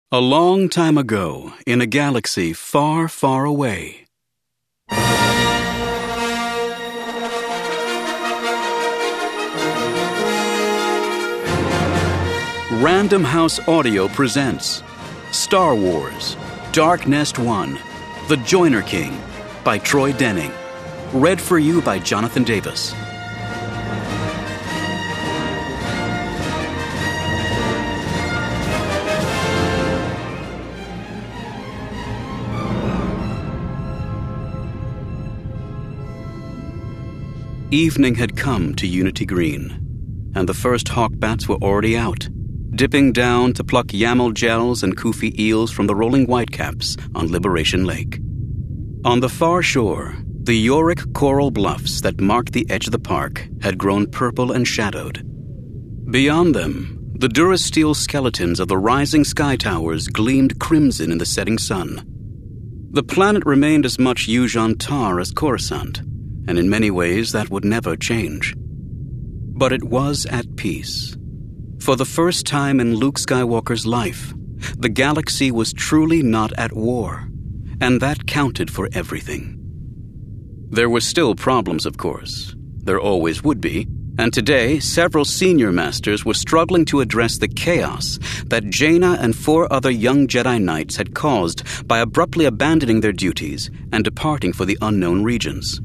A long time ago, in a galaxy far, far away. Random House Audio presents Star Wars, Dark Nest One, The Joiner King by Troy Denning. Read for you by Jonathan Davis. Evening had come to Unity Green, and the first hawkbats were already out, dipping down to pluck YAML gels and Kufi eels from the rolling whitecaps on Liberation Lake. On the far shore, the Yorick coral bluffs that marked the edge of the park had grown purple and shadowed. Beyond them, the Durasteel skeletons of the rising sky towers gleamed crimson in the setting sun. The planet remained as much Yuuzhan Tar as Coruscant, and in many ways that would never change. But it was at peace. For the first time in Luke Skywalker's life, the galaxy was truly not at war, and that counted for everything. There were still problems, of course. There always would be, and today several senior masters were struggling to address the chaos that Jaina and 4 other young Jedi Knights had caused by abruptly abandoning their duties and departing for the unknown regions.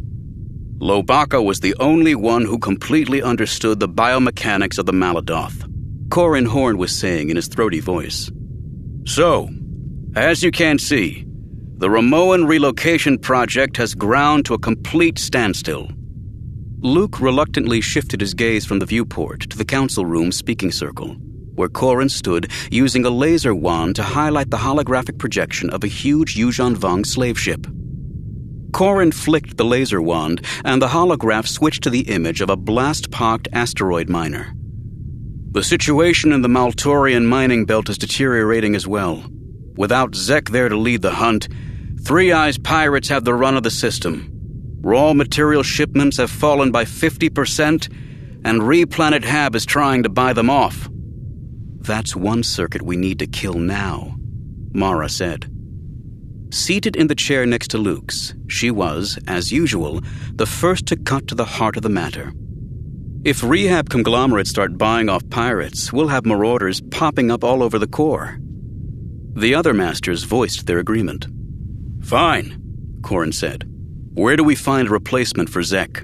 Lobaka was the only one who completely understood the biomechanics of the Maladoth, Corran Horn was saying in his throaty voice. So, as you can see, the Ramoan relocation project has ground to a complete standstill. Luke reluctantly shifted his gaze from the viewport to the council room speaking circle, where Corran stood using a laser wand to highlight the holographic projection of a huge Yuuzhan Vong slave ship. Corran flicked the laser wand, and the holograph switched to the image of a blast-pocked asteroid miner. The situation in the Maltorian mining belt is deteriorating as well. Without Zek there to lead the hunt, Three Eyes pirates have the run of the system. Raw material shipments have fallen by 50%, and Replanet Hab is trying to buy them off. That's one circuit we need to kill now, Mara said. Seated in the chair next to Luke's, she was, as usual, the first to cut to the heart of the matter. If rehab conglomerates start buying off pirates, we'll have marauders popping up all over the core. The other masters voiced their agreement. Fine, Corran said. Where do we find a replacement for Zek?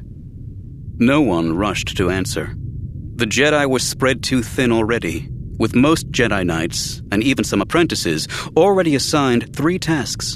No one rushed to answer. The Jedi were spread too thin already, with most Jedi Knights, and even some apprentices, already assigned 3 tasks.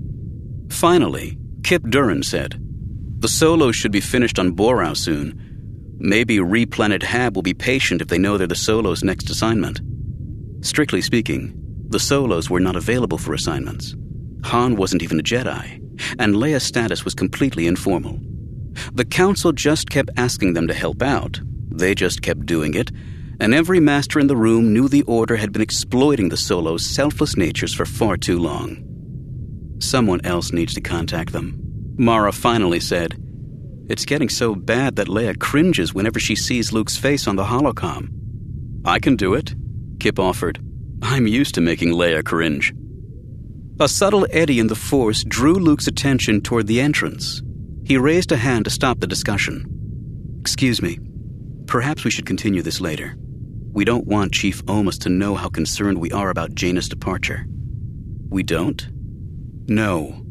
Finally, Kip Duran said, The Solos should be finished on Borau soon. Maybe Replanet Hab will be patient if they know they're the Solos' next assignment. Strictly speaking, the Solos were not available for assignments. Han wasn't even a Jedi, and Leia's status was completely informal. The Council just kept asking them to help out. They just kept doing it, and every master in the room knew the Order had been exploiting the Solos' selfless natures for far too long. Someone else needs to contact them, Mara finally said. It's getting so bad that Leia cringes whenever she sees Luke's face on the holocom. I can do it, Kip offered. I'm used to making Leia cringe. A subtle eddy in the Force drew Luke's attention toward the entrance. He raised a hand to stop the discussion. Excuse me, perhaps we should continue this later. We don't want Chief Omas to know how concerned we are about Jaina's departure. We don't? No.